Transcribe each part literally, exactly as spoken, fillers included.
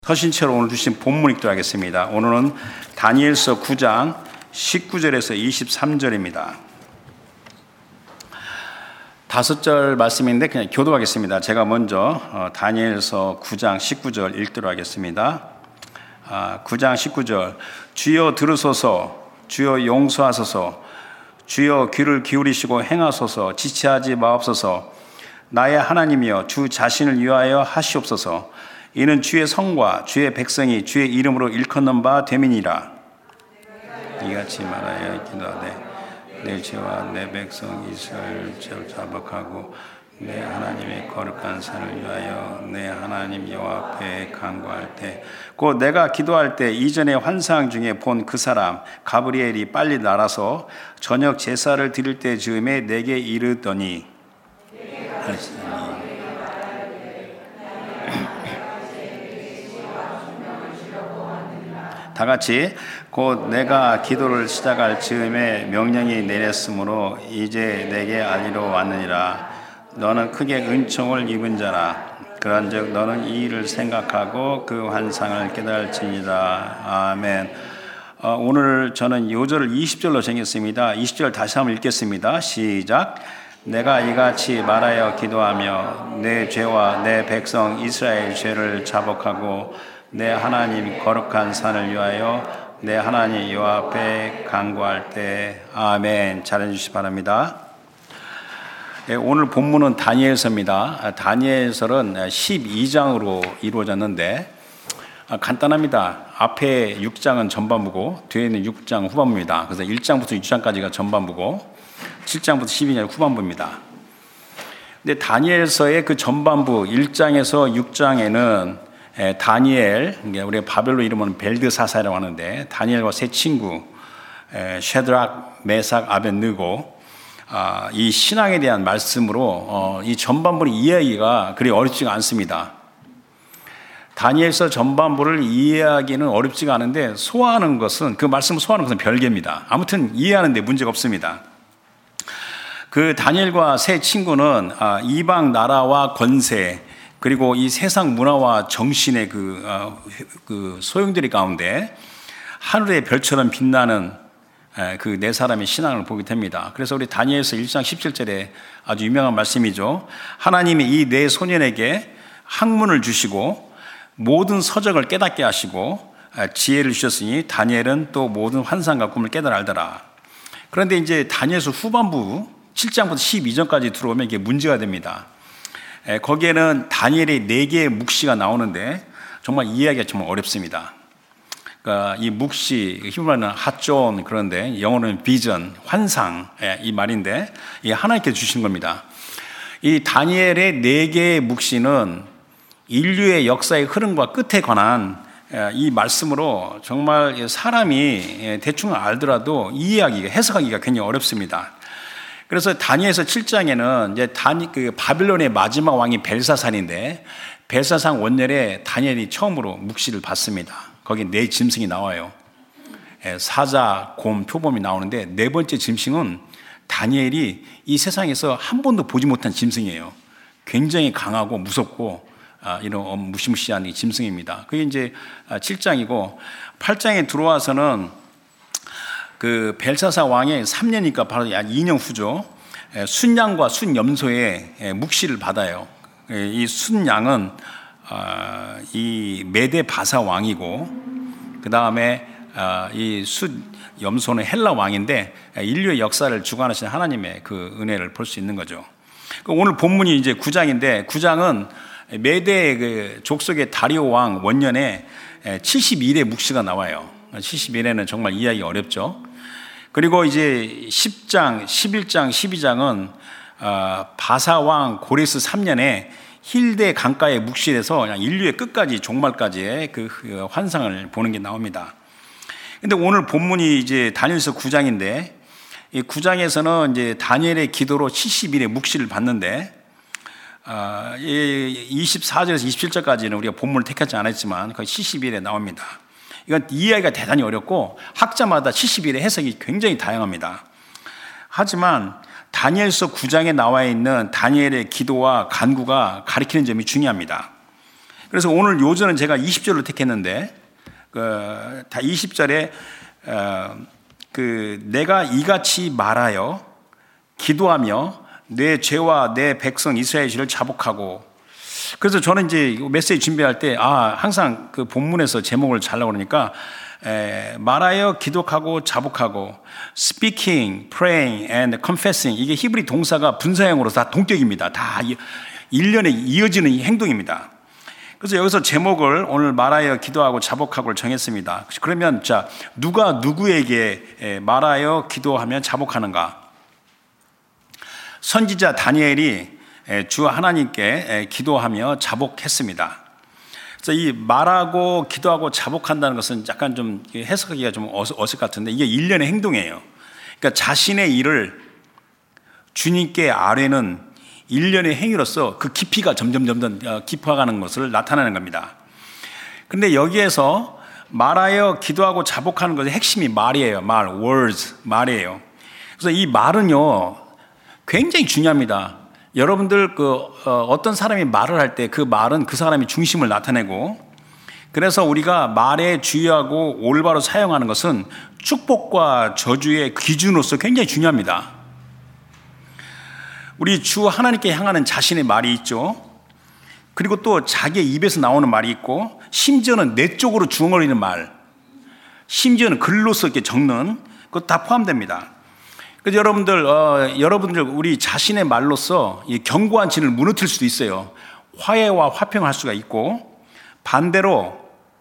서신처럼 오늘 주신 본문 읽도록 하겠습니다. 오늘은 다니엘서 구 장 십구 절에서 이십삼 절입니다. 다섯 절 말씀인데 그냥 교도하겠습니다. 제가 먼저 다니엘서 구 장 십구 절 읽도록 하겠습니다. 구 장 십구 절. 주여 들으소서, 주여 용서하소서, 주여 귀를 기울이시고 행하소서, 지체하지 마옵소서. 나의 하나님이여, 주 자신을 위하여 하시옵소서. 이는 주의 성과 주의 백성이 주의 이름으로 일컫는 바 됨이니라. 이같이 말하여 기도하되 내 죄와 내 백성 이스라엘 죄를 자복하고 내 하나님의 거룩한 산을 위하여 내 하나님 여호와 앞에 간구할 때, 곧 내가 기도할 때 이전의 환상 중에 본 그 사람 가브리엘이 빨리 날아서 저녁 제사를 드릴 때 즈음에 내게 이르더니 다 같이 곧 내가 기도를 시작할 즈음에 명령이 내렸으므로 이제 내게 알리러 왔느니라. 너는 크게 은총을 입은 자라. 그런즉 너는 이 일을 생각하고 그 환상을 깨달을지니라. 아멘. 어, 오늘 저는 요 절을 이십 절로 정했습니다. 이십 절 다시 한번 읽겠습니다. 시작. 내가 이같이 말하여 기도하며 내 죄와 내 백성 이스라엘 죄를 자복하고 내 하나님 거룩한 산을 위하여 내 하나님 여호와 앞에 간구할 때. 아멘. 잘해 주시기 바랍니다. 네, 오늘 본문은 다니엘서입니다. 다니엘서는 십이 장으로 이루어졌는데 간단합니다. 앞에 육 장은 전반부고 뒤에 있는 육 장 후반부입니다. 그래서 일 장부터 육 장까지가 전반부고 칠 장부터 십이 장 후반부입니다. 근데 다니엘서의 그 전반부 일 장에서 육 장에는 다니엘, 우리가 바벨로 이름은 벨드사사라고 하는데 다니엘과 세 친구 셰드락, 메삭, 아벳느고, 이 신앙에 대한 말씀으로 이 전반부의 이해하기가 그리 어렵지가 않습니다. 다니엘서 전반부를 이해하기는 어렵지가 않은데 소화하는 것은, 그 말씀을 소화하는 것은 별개입니다. 아무튼 이해하는 데 문제가 없습니다. 그 다니엘과 세 친구는 이방 나라와 권세, 그리고 이 세상 문화와 정신의 그, 어, 그 소용돌이 가운데 하늘의 별처럼 빛나는 그 네 사람의 신앙을 보게 됩니다. 그래서 우리 다니엘서 일 장 십칠 절에 아주 유명한 말씀이죠. 하나님이 이 네 소년에게 학문을 주시고 모든 서적을 깨닫게 하시고 지혜를 주셨으니 다니엘은 또 모든 환상과 꿈을 깨달아 알더라. 그런데 이제 다니엘서 후반부 칠 장부터 십이 장까지 들어오면 이게 문제가 됩니다. 거기에는 다니엘의 네 개의 묵시가 나오는데 정말 이해하기가 정말 어렵습니다. 그러니까 이 묵시, 히브리어는 핫존, 그런데 영어로는 비전, 환상, 이 말인데 이 하나님께서 주신 겁니다. 이 다니엘의 네 개의 묵시는 인류의 역사의 흐름과 끝에 관한 이 말씀으로 정말 사람이 대충 알더라도 이해하기가, 해석하기가 굉장히 어렵습니다. 그래서 다니엘서 칠 장에는 이제 다니, 그 바빌론의 마지막 왕이 벨사살인데 벨사살 원년에 다니엘이 처음으로 묵시를 받습니다. 거기 네 짐승이 나와요. 사자, 곰, 표범이 나오는데 네 번째 짐승은 다니엘이 이 세상에서 한 번도 보지 못한 짐승이에요. 굉장히 강하고 무섭고 이런 무시무시한 짐승입니다. 그게 이제 칠 장이고 팔 장에 들어와서는 그 벨사살 왕의 삼 년이니까 바로 약 이 년 후죠. 순양과 순염소의 묵시를 받아요. 이 순양은 이 메데 바사 왕이고, 그 다음에 이 순염소는 헬라 왕인데 인류의 역사를 주관하신 하나님의 그 은혜를 볼 수 있는 거죠. 오늘 본문이 이제 구 장인데 구 장은 메데 그 족속의 다리오 왕 원년에 칠십일 회 묵시가 나와요. 칠십일 회는 정말 이해하기 어렵죠. 그리고 이제 십 장, 십일 장, 십이 장은 바사왕 고레스 삼 년에 힐데 강가에 묵시해서 인류의 끝까지 종말까지의 그 환상을 보는 게 나옵니다. 근데 오늘 본문이 이제 다니엘서 구 장인데 이 구 장에서는 이제 다니엘의 기도로 칠십일 회 묵시를 받는데 이십사 절에서 이십칠 절까지는 우리가 본문을 택하지 않았지만 거의 칠십일 회 나옵니다. 이건 이해하기가 대단히 어렵고 학자마다 칠십일 회 해석이 굉장히 다양합니다. 하지만 다니엘서 구 장에 나와 있는 다니엘의 기도와 간구가 가리키는 점이 중요합니다. 그래서 오늘 요절은 제가 이십 절로 택했는데 그, 다 이십 절에 어, 그 내가 이같이 말하여 기도하며 내 죄와 내 백성 이스라엘 죄를 자복하고. 그래서 저는 이제 메시지 준비할 때 아 항상 그 본문에서 제목을 잘라고 그러니까 에, 말하여 기도하고 자복하고 speaking, praying and confessing 이게 히브리 동사가 분사형으로 다 동격입니다. 다 일련에 이어지는 행동입니다. 그래서 여기서 제목을 오늘 말하여 기도하고 자복하고를 정했습니다. 그러면 자 누가 누구에게 말하여 기도하며 자복하는가? 선지자 다니엘이 주 하나님께 기도하며 자복했습니다. 그래서 이 말하고 기도하고 자복한다는 것은 약간 좀 해석하기가 좀 어색 같은데 이게 일련의 행동이에요. 그러니까 자신의 일을 주님께 아뢰는 일련의 행위로서 그 깊이가 점점 점점 깊어가는 것을 나타내는 겁니다. 그런데 여기에서 말하여 기도하고 자복하는 것의 핵심이 말이에요. 말, words, 말이에요. 그래서 이 말은요 굉장히 중요합니다. 여러분들 그 어, 어떤 사람이 말을 할 때 그 말은 그 사람의 중심을 나타내고, 그래서 우리가 말에 주의하고 올바로 사용하는 것은 축복과 저주의 기준으로서 굉장히 중요합니다. 우리 주 하나님께 향하는 자신의 말이 있죠. 그리고 또 자기의 입에서 나오는 말이 있고, 심지어는 내적으로 중얼거리는 말, 심지어는 글로서 이렇게 적는 그것 다 포함됩니다. 그래서 여러분들, 어, 여러분들 우리 자신의 말로서 이 견고한 진을 무너뜨릴 수도 있어요. 화해와 화평할 수가 있고, 반대로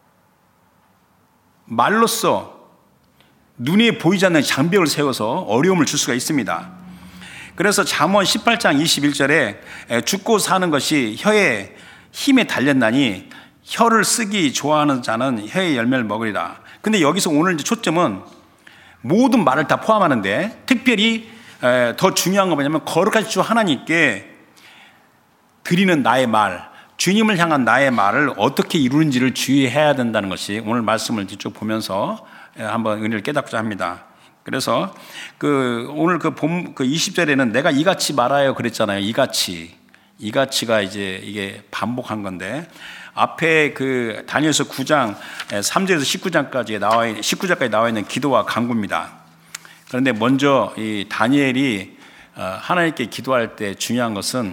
말로써 눈에 보이지 않는 장벽을 세워서 어려움을 줄 수가 있습니다. 그래서 잠언 십팔 장 이십일 절에 죽고 사는 것이 혀의 힘에 달렸나니 혀를 쓰기 좋아하는 자는 혀의 열매를 먹으리라. 근데 여기서 오늘 초점은 모든 말을 다 포함하는데, 특별히 더 중요한 건 뭐냐면 거룩하신 주 하나님께 드리는 나의 말, 주님을 향한 나의 말을 어떻게 이루는지를 주의해야 된다는 것이 오늘 말씀을 쭉 보면서 한번 은혜를 깨닫고자 합니다. 그래서 그 오늘 그 본 그 이십 절에는 내가 이같이 말하여 그랬잖아요. 이같이. 이같이가 이제 이게 반복한 건데, 앞에 그 다니엘서 구 장 삼 절에서 십구 장까지 나와 있는 십구 절까지 나와 있는 기도와 간구입니다. 그런데 먼저 이 다니엘이 하나님께 기도할 때 중요한 것은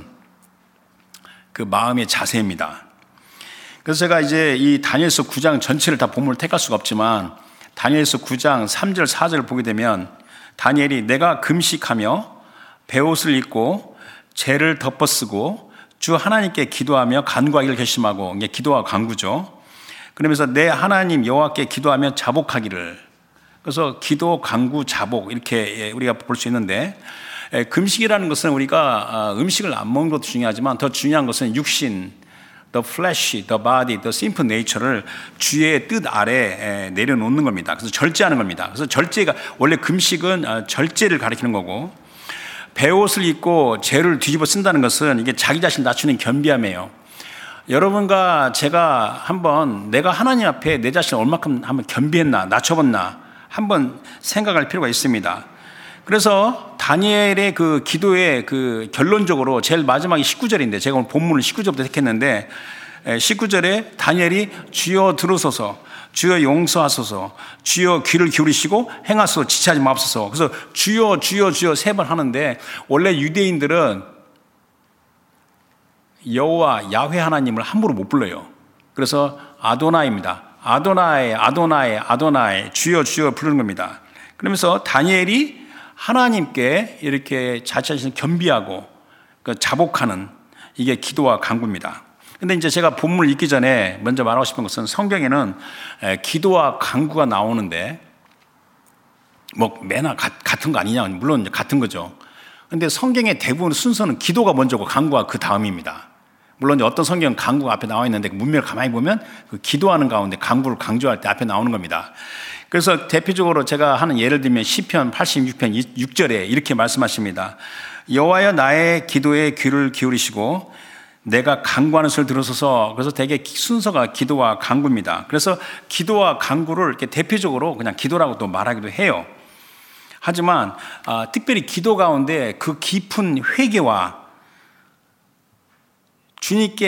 그 마음의 자세입니다. 그래서 제가 이제 이 다니엘서 구 장 전체를 다 본문을 택할 수가 없지만, 다니엘서 구 장 삼 절 사 절을 보게 되면 다니엘이 내가 금식하며 베옷을 입고 죄를 덮어쓰고 주 하나님께 기도하며 간구하기를 결심하고, 이게 기도와 간구죠. 그러면서 내 하나님 여호와께 기도하며 자복하기를. 그래서 기도, 간구, 자복 이렇게 우리가 볼 수 있는데, 금식이라는 것은 우리가 음식을 안 먹는 것도 중요하지만 더 중요한 것은 육신, the flesh, the body, the simple nature를 주의 뜻 아래 내려놓는 겁니다. 그래서 절제하는 겁니다. 그래서 절제가 원래 금식은 절제를 가리키는 거고, 베옷을 입고 죄를 뒤집어 쓴다는 것은 이게 자기 자신 낮추는 겸비함이에요. 여러분과 제가 한번 내가 하나님 앞에 내 자신을 얼마큼 한번 겸비했나, 낮춰봤나 한번 생각할 필요가 있습니다. 그래서 다니엘의 그 기도의 그 결론적으로 제일 마지막이 십구 절인데, 제가 오늘 본문을 십구 절부터 택했는데, 십구 절에 다니엘이 주여 들으소서, 주여 용서하소서, 주여 귀를 기울이시고 행하소서, 지체하지 마옵소서. 그래서 주여 주여 주여 세 번 하는데, 원래 유대인들은 여호와 야훼 하나님을 함부로 못 불러요. 그래서 아도나이입니다. 아도나이 아도나이 아도나이 주여 주여 부르는 겁니다. 그러면서 다니엘이 하나님께 이렇게 자체를 겸비하고 자복하는, 이게 기도와 간구입니다. 근데 이제 제가 본문을 읽기 전에 먼저 말하고 싶은 것은, 성경에는 기도와 간구가 나오는데 뭐 매나 같은 거 아니냐, 물론 같은 거죠. 근데 성경의 대부분 순서는 기도가 먼저고 간구가 그 다음입니다. 물론 어떤 성경은 간구가 앞에 나와 있는데 문맥을 가만히 보면 그 기도하는 가운데 간구를 강조할 때 앞에 나오는 겁니다. 그래서 대표적으로 제가 하는 예를 들면 시편 팔십육 편 육 절에 이렇게 말씀하십니다. 여호와여 나의 기도에 귀를 기울이시고 내가 간구하는 소리를 들으소서. 그래서 되게 순서가 기도와 간구입니다. 그래서 기도와 간구를 이렇게 대표적으로 그냥 기도라고 또 말하기도 해요. 하지만 아, 특별히 기도 가운데 그 깊은 회개와 주님께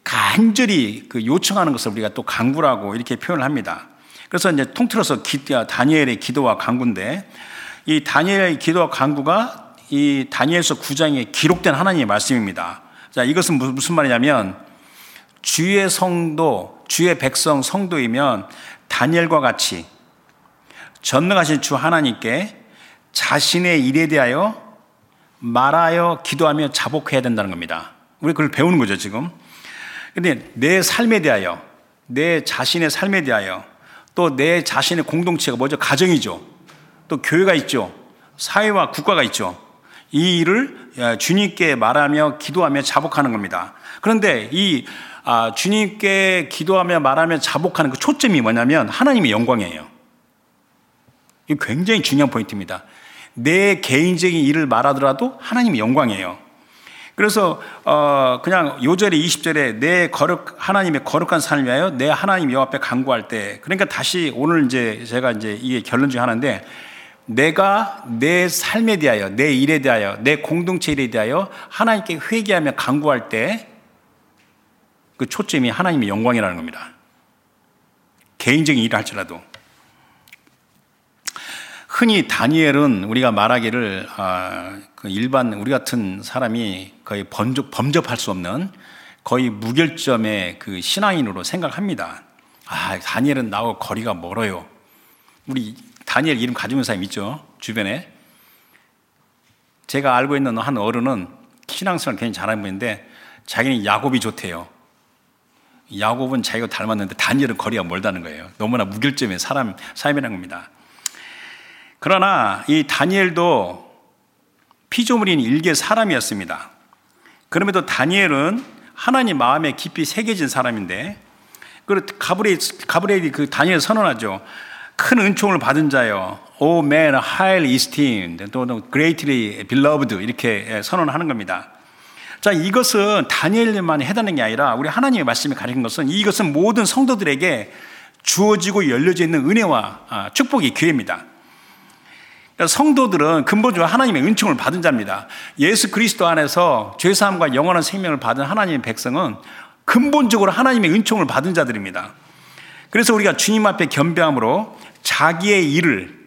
간절히 그 요청하는 것을 우리가 또 간구라고 이렇게 표현을 합니다. 그래서 이제 통틀어서 기, 다니엘의 기도와 간구인데, 이 다니엘의 기도와 간구가 이 다니엘서 구 장에 기록된 하나님의 말씀입니다. 자, 이것은 무슨 말이냐면, 주의 성도, 주의 백성 성도이면 다니엘과 같이 전능하신 주 하나님께 자신의 일에 대하여 말하여 기도하며 자복해야 된다는 겁니다. 우리 그걸 배우는 거죠, 지금. 근데 내 삶에 대하여, 내 자신의 삶에 대하여, 또 내 자신의 공동체가 뭐죠? 가정이죠. 또 교회가 있죠. 사회와 국가가 있죠. 이 일을 주님께 말하며 기도하며 자복하는 겁니다. 그런데 이 아, 주님께 기도하며 말하며 자복하는 그 초점이 뭐냐면 하나님의 영광이에요. 이게 굉장히 중요한 포인트입니다. 내 개인적인 일을 말하더라도 하나님의 영광이에요. 그래서 어 그냥 요 절에 이십 절에 내 거룩 하나님의 거룩한 삶을 위하여 내 하나님 여호와 앞에 간구할 때, 그러니까 다시 오늘 이제 제가 이제 이게 결론 중 하나인데, 내가 내 삶에 대하여, 내 일에 대하여, 내 공동체 일에 대하여 하나님께 회개하며 간구할 때 그 초점이 하나님의 영광이라는 겁니다. 개인적인 일을 할지라도. 흔히 다니엘은 우리가 말하기를 아, 그 일반 우리 같은 사람이 거의 범접, 범접할 수 없는 거의 무결점의 그 신앙인으로 생각합니다. 아, 다니엘은 나하고 거리가 멀어요. 우리 다니엘 이름 가지고 있는 사람 있죠, 주변에. 제가 알고 있는 한 어른은 신앙생활 굉장히 잘하는 분인데 자기는 야곱이 좋대요. 야곱은 자기가 닮았는데 다니엘은 거리가 멀다는 거예요. 너무나 무결점의 사람, 삶이라는 겁니다. 그러나 이 다니엘도 피조물인 일개 사람이었습니다. 그럼에도 다니엘은 하나님 마음에 깊이 새겨진 사람인데, 가브리엘이 가브리엘이 그 다니엘 선언하죠. 큰 은총을 받은 자요, O man highly esteemed, 또 greatly beloved, 이렇게 선언하는 겁니다. 자, 이것은 다니엘만 해당하는 게 아니라 우리 하나님의 말씀이 가리킨 것은, 이것은 모든 성도들에게 주어지고 열려져 있는 은혜와 축복의 기회입니다. 그러니까 성도들은 근본적으로 하나님의 은총을 받은 자입니다. 예수 그리스도 안에서 죄사함과 영원한 생명을 받은 하나님의 백성은 근본적으로 하나님의 은총을 받은 자들입니다. 그래서 우리가 주님 앞에 겸비함으로 자기의 일을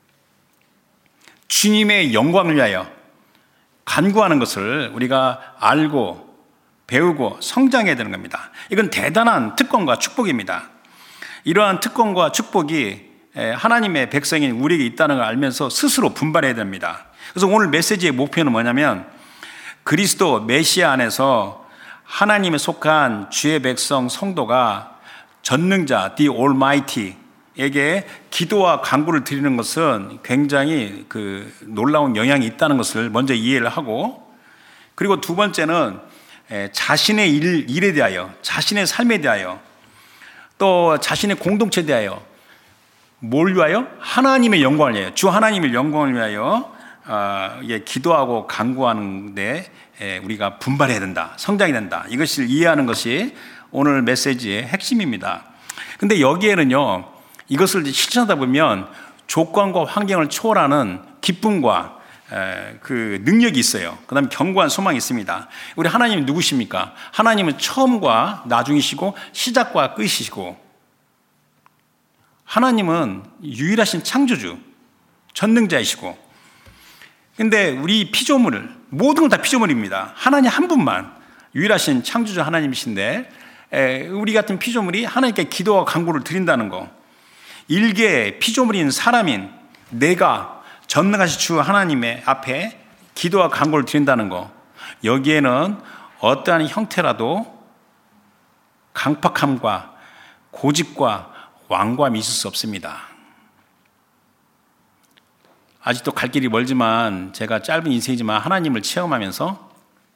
주님의 영광을 위하여 간구하는 것을 우리가 알고 배우고 성장해야 되는 겁니다. 이건 대단한 특권과 축복입니다. 이러한 특권과 축복이 하나님의 백성인 우리에게 있다는 걸 알면서 스스로 분발해야 됩니다. 그래서 오늘 메시지의 목표는 뭐냐면, 그리스도 메시아 안에서 하나님에 속한 주의 백성 성도가 전능자 The Almighty에게 기도와 간구를 드리는 것은 굉장히 그 놀라운 영향이 있다는 것을 먼저 이해를 하고, 그리고 두 번째는 자신의 일, 일에 대하여, 자신의 삶에 대하여, 또 자신의 공동체에 대하여 뭘 위하여? 하나님의 영광을 위하여, 주 하나님의 영광을 위하여 어, 예, 기도하고 간구하는데 예, 우리가 분발해야 된다, 성장해야 된다. 이것을 이해하는 것이 오늘 메시지의 핵심입니다. 근데 여기에는요, 이것을 실천하다 보면 조건과 환경을 초월하는 기쁨과 에, 그 능력이 있어요. 그 다음에 견고한 소망이 있습니다. 우리 하나님이 누구십니까? 하나님은 처음과 나중이시고 시작과 끝이시고, 하나님은 유일하신 창조주, 전능자이시고, 근데 우리 피조물을, 모든 건 다 피조물입니다. 하나님 한 분만 유일하신 창조주 하나님이신데, 에, 우리 같은 피조물이 하나님께 기도와 간구를 드린다는 거, 일개 피조물인 사람인 내가 전능하신 주 하나님의 앞에 기도와 간구를 드린다는 거, 여기에는 어떠한 형태라도 강팍함과 고집과 완고함이 있을 수 없습니다. 아직도 갈 길이 멀지만, 제가 짧은 인생이지만 하나님을 체험하면서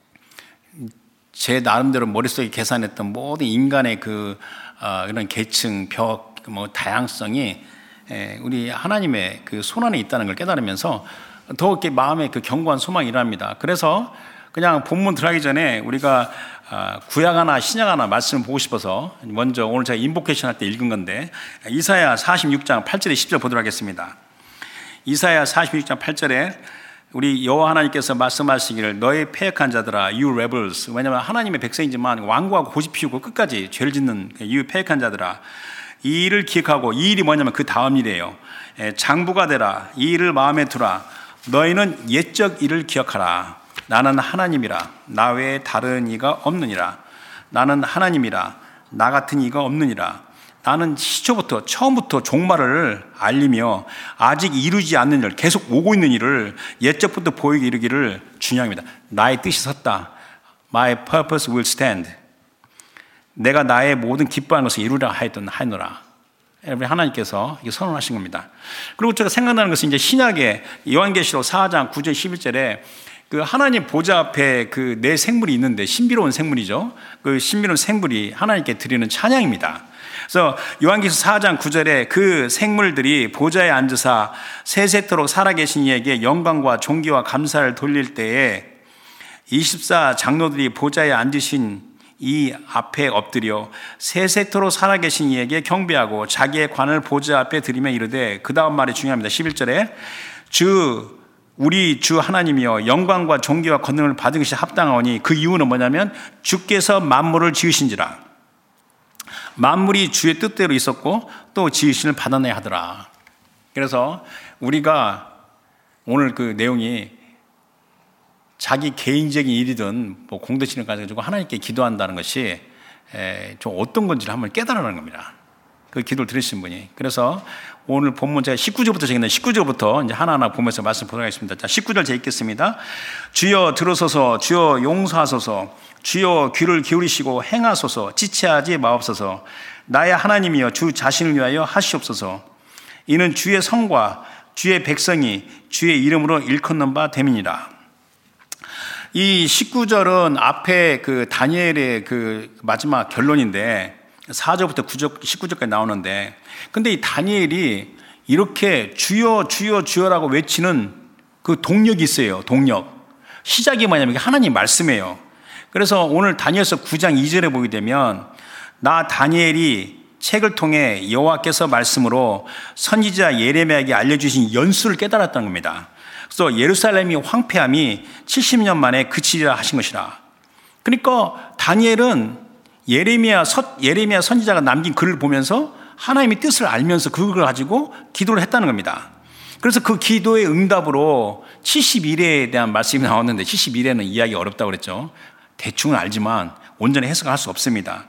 제 나름대로 머릿속에 계산했던 모든 인간의 그 어, 이런 계층, 벽, 뭐 다양성이 에, 우리 하나님의 그 손 안에 있다는 걸 깨달으면서 더 이렇게 마음에 그 견고한 소망이 일어납니다. 그래서 그냥 본문 들어가기 전에 우리가 어, 구약 하나 신약 하나 말씀을 보고 싶어서 먼저 오늘 제가 인보케이션 할 때 읽은 건데, 이사야 사십육 장 팔 절에 십 절 보도록 하겠습니다. 이사야 사십육 장 팔 절에 우리 여호와 하나님께서 말씀하시기를 너희 패역한 자들아, you rebels. 왜냐하면 하나님의 백성이지만 완고하고 고집 피우고 끝까지 죄를 짓는 you 패역한 자들아, 이 일을 기억하고, 이 일이 뭐냐면 그 다음 일이에요. 장부가 되라. 이 일을 마음에 두라. 너희는 옛적 일을 기억하라. 나는 하나님이라. 나 외에 다른 이가 없느니라. 나는 하나님이라. 나 같은 이가 없느니라. 나는 시초부터 처음부터 종말을 알리며 아직 이루지 않는 일, 계속 오고 있는 일을 옛적부터 보이게 이르기를 준양합니다. 나의 뜻이 섰다. My purpose will stand. 내가 나의 모든 기뻐하는 것을 이루라 하였던 하노라. 우리 하나님께서 이게 선언하신 겁니다. 그리고 제가 생각나는 것은 이제 신약의 요한계시록 사 장 구 절 십일 절에 그 하나님 보좌 앞에 그 네 생물이 있는데, 신비로운 생물이죠. 그 신비로운 생물이 하나님께 드리는 찬양입니다. 그래서 요한계시록 사 장 구 절에 그 생물들이 보좌에 앉으사 세세토록 살아계신 이에게 영광과 존귀와 감사를 돌릴 때에 이십사 장로들이 보좌에 앉으신 이 앞에 엎드려 세세토록 살아계신 이에게 경배하고 자기의 관을 보좌 앞에 드리며 이르되, 그 다음 말이 중요합니다. 십일 절에 주 우리 주 하나님이여 영광과 존귀와 권능을 받은 것이 합당하오니, 그 이유는 뭐냐면 주께서 만물을 지으신지라. 만물이 주의 뜻대로 있었고 또 지으심을 받아내야 하더라. 그래서 우리가 오늘 그 내용이 자기 개인적인 일이든 뭐 공동체를 가지고 하나님께 기도한다는 것이 좀 어떤 건지를 한번 깨달으라는 겁니다. 그 기도를 들으신 분이. 그래서 오늘 본문 제가 십구 절부터 적었는데 십구 절부터 이제 하나하나 보면서 말씀 보도록 하겠습니다. 자, 십구 절 제가 읽겠습니다. 주여 들으소서, 주여 용서하소서, 주여 귀를 기울이시고 행하소서, 지체하지 마옵소서. 나의 하나님이여 주 자신을 위하여 하시옵소서. 이는 주의 성과 주의 백성이 주의 이름으로 일컫는 바 됨이니라. 이 십구 절은 앞에 그 다니엘의 그 마지막 결론인데 사 절부터 구 절, 십구 절까지 나오는데, 근데 이 다니엘이 이렇게 주여 주여 주여라고 외치는 그 동력이 있어요. 동력. 시작이 뭐냐면 하나님 말씀이에요. 그래서 오늘 다니엘서 구 장 이 절에 보게 되면 나 다니엘이 책을 통해 여호와께서 말씀으로 선지자 예레미야에게 알려주신 연수를 깨달았다는 겁니다. 그래서 예루살렘이 황폐함이 칠십 년 만에 그치리라 하신 것이라. 그러니까 다니엘은 예레미야, 서, 예레미야 선지자가 남긴 글을 보면서 하나님의 뜻을 알면서 그걸 가지고 기도를 했다는 겁니다. 그래서 그 기도의 응답으로 칠십일 회에 대한 말씀이 나왔는데, 칠십일 회는 이해하기 어렵다고 그랬죠. 대충은 알지만 온전히 해석할 수 없습니다.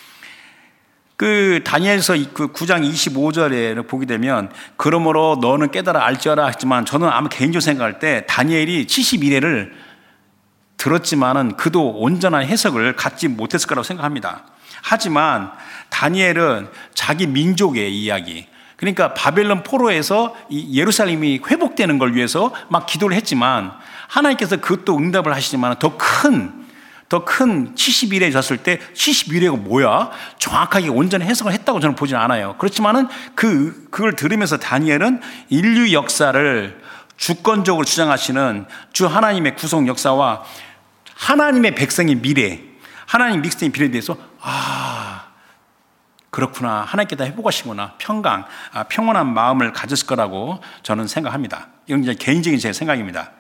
그 다니엘서 그 구 장 이십오 절에 보게 되면 그러므로 너는 깨달아 알지어라 했지만, 저는 아마 개인적으로 생각할 때 다니엘이 칠십일 회를 들었지만은 그도 온전한 해석을 갖지 못했을 거라고 생각합니다. 하지만 다니엘은 자기 민족의 이야기, 그러니까 바벨론 포로에서 이 예루살렘이 회복되는 걸 위해서 막 기도를 했지만 하나님께서 그것도 응답을 하시지만 더 큰 더 큰 칠십일 회 졌을 때 칠십일 회가 뭐야? 정확하게 온전히 해석을 했다고 저는 보지는 않아요. 그렇지만은 그, 그걸 들으면서 다니엘은 인류 역사를 주권적으로 주장하시는 주 하나님의 구속 역사와 하나님의 백성의 미래, 하나님 백성의 미래에 대해서 아 그렇구나, 하나님께 다 회복하시구나, 평강, 아, 평온한 마음을 가졌을 거라고 저는 생각합니다. 이건 이제 개인적인 제 생각입니다.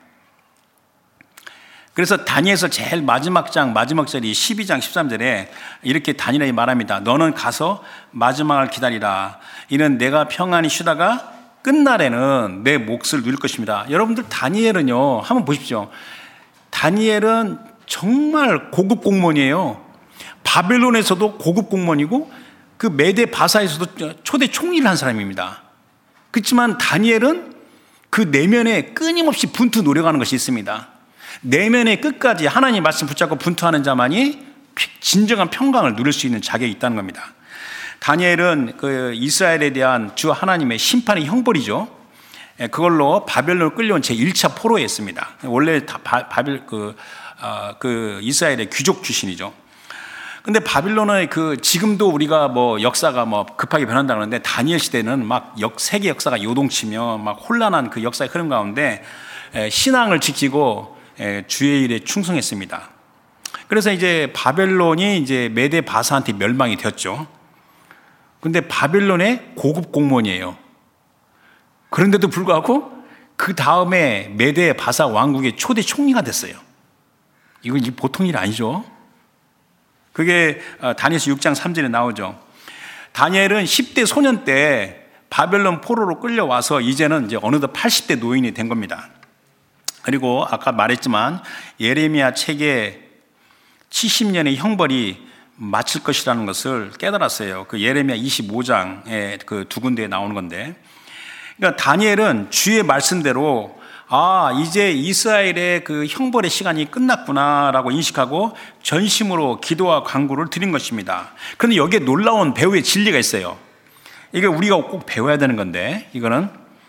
그래서 다니엘서 제일 마지막 장 마지막 절이 십이 장 십삼 절에 이렇게 다니엘이 말합니다. 너는 가서 마지막을 기다리라. 이는 내가 평안히 쉬다가 끝날에는 내 몫을 누릴 것입니다. 여러분들 다니엘은요, 한번 보십시오. 다니엘은 정말 고급 공무원이에요. 바벨론에서도 고급 공무원이고 그 메데 바사에서도 초대 총리를 한 사람입니다. 그렇지만 다니엘은 그 내면에 끊임없이 분투 노력하는 것이 있습니다. 내면의 끝까지 하나님 말씀 붙잡고 분투하는 자만이 진정한 평강을 누릴 수 있는 자격이 있다는 겁니다. 다니엘은 그 이스라엘에 대한 주 하나님의 심판의 형벌이죠. 그걸로 바벨론을 끌려온 제일 차 포로였습니다. 원래 다 바, 바벨 그, 어, 그 이스라엘의 귀족 출신이죠. 근데 바빌론의 그 지금도 우리가 뭐 역사가 뭐 급하게 변한다 그러는데 다니엘 시대는 막 역, 세계 역사가 요동치며 막 혼란한 그 역사의 흐름 가운데 신앙을 지키고 주의 일에 충성했습니다. 그래서 이제 바벨론이 이제 메데 바사한테 멸망이 되었죠. 근데 바벨론의 고급 공무원이에요. 그런데도 불구하고 그 다음에 메데 바사 왕국의 초대 총리가 됐어요. 이건 보통 일 아니죠. 그게 다니엘서 육 장 삼 절에 나오죠. 다니엘은 십 대 소년 때 바벨론 포로로 끌려와서 이제는 이제 어느덧 팔십 대 노인이 된 겁니다. 그리고 아까 말했지만 예레미야 책에 칠십 년의 형벌이 마칠 것이라는 것을 깨달았어요. 그 예레미야 이십오 장에 그 두 군데에 나오는 건데, 그러니까 다니엘은 주의 말씀대로 아, 이제 이스라엘의 그 형벌의 시간이 끝났구나라고 인식하고 전심으로 기도와 간구를 드린 것입니다. 그런데 여기에 놀라운 배우의 진리가 있어요. 이게 우리가 꼭 배워야 되는 건데, 이거는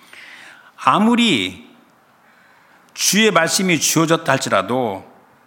아무리 주의 말씀이 주어졌다 할지라도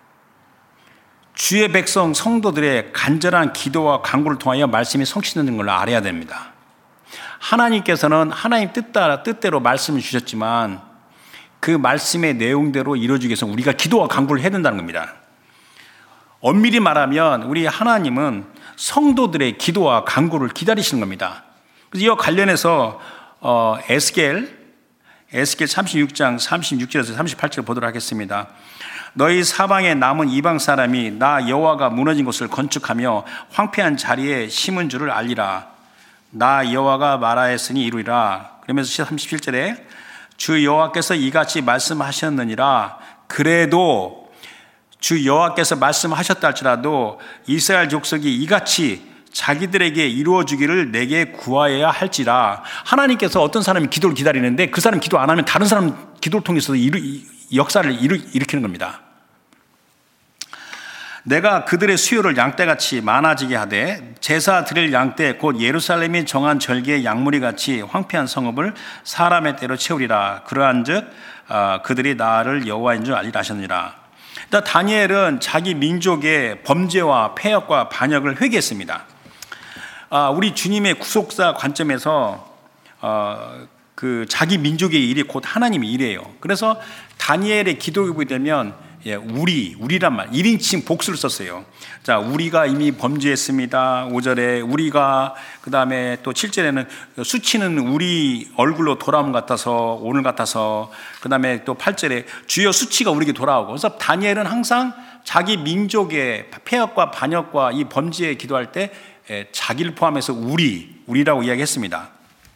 주의 백성 성도들의 간절한 기도와 간구를 통하여 말씀이 성취되는 걸 알아야 됩니다. 하나님께서는 하나님 뜻따라 뜻대로 말씀을 주셨지만 그 말씀의 내용대로 이루어지기 위해서 우리가 기도와 간구를 해야 된다는 겁니다. 엄밀히 말하면 우리 하나님은 성도들의 기도와 간구를 기다리시는 겁니다. 그래서 이와 관련해서 어, 에스겔 에스겔 삼십육 장 삼십육 절에서 삼십팔 절 보도록 하겠습니다. 너희 사방에 남은 이방 사람이 나 여호와가 무너진 곳을 건축하며 황폐한 자리에 심은 줄을 알리라. 나 여호와가 말하였으니 이루리라. 그러면서 삼십칠 절에 주 여호와께서 이같이 말씀하셨느니라. 그래도 주 여호와께서 말씀하셨다 할지라도 이스라엘 족속이 이같이 자기들에게 이루어주기를 내게 구하여야 할지라. 하나님께서 어떤 사람이 기도를 기다리는데 그 사람 기도 안 하면 다른 사람 기도를 통해서 이루, 역사를 이루, 일으키는 겁니다. 내가 그들의 수요를 양떼같이 많아지게 하되 제사 드릴 양떼 곧 예루살렘이 정한 절기의 양무리 같이 황폐한 성읍을 사람의 때로 채우리라. 그러한즉 그들이 나를 여호와인 줄 알리라 하셨느니라. 다니엘은 자기 민족의 범죄와 폐역과 반역을 회개했습니다. 우리 주님의 구속사 관점에서 그 자기 민족의 일이 곧 하나님의 일이에요. 그래서 다니엘의 기도를 보게 되면 예, 우리, 우리란 말, 일 인칭 복수를 썼어요. 자, 우리가 이미 범죄했습니다. 오 절에 우리가, 그 다음에 또 칠 절에는 수치는 우리 얼굴로 돌아옴 같아서, 오늘 같아서, 그 다음에 또 팔 절에 주여 수치가 우리에게 돌아오고. 그래서 다니엘은 항상 자기 민족의 폐역과 반역과 이 범죄에 기도할 때 예, 자기를 포함해서 우리, 우리라고 이야기했습니다.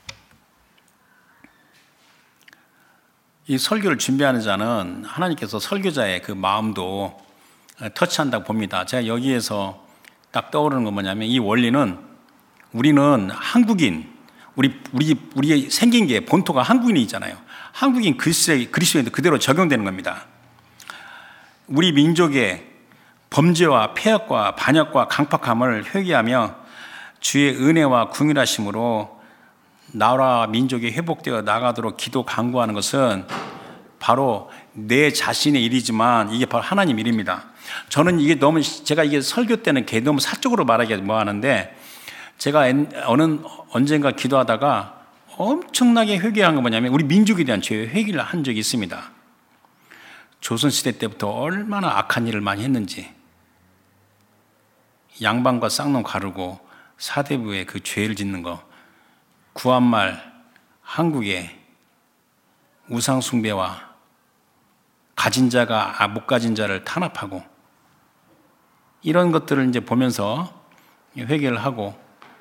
이 설교를 준비하는 자는 하나님께서 설교자의 그 마음도 터치한다고 봅니다. 제가 여기에서 딱 떠오르는 건 뭐냐면 이 원리는 우리는 한국인, 우리, 우리, 우리 생긴 게 본토가 한국인이잖아요. 한국인 그리스도인도 그대로 적용되는 겁니다. 우리 민족의 범죄와 폐역과 반역과 강팍함을 회개하며 주의 은혜와 긍휼하심으로 나라 민족이 회복되어 나가도록 기도 간구하는 것은 바로 내 자신의 일이지만 이게 바로 하나님 일입니다. 저는 이게 너무 제가 이게 설교 때는 너무 사적으로 말하기 뭐 하는데 제가 어느 언젠가 기도하다가 엄청나게 회개한 건 뭐냐면 우리 민족에 대한 죄 회개를 한 적이 있습니다. 조선시대 때부터 얼마나 악한 일을 많이 했는지 양반과 쌍놈 가르고 사대부에 그 죄를 짓는 거, 구한말 한국의 우상숭배와 가진 자가 못 가진 자를 탄압하고 이런 것들을 이제 보면서 회개를 하고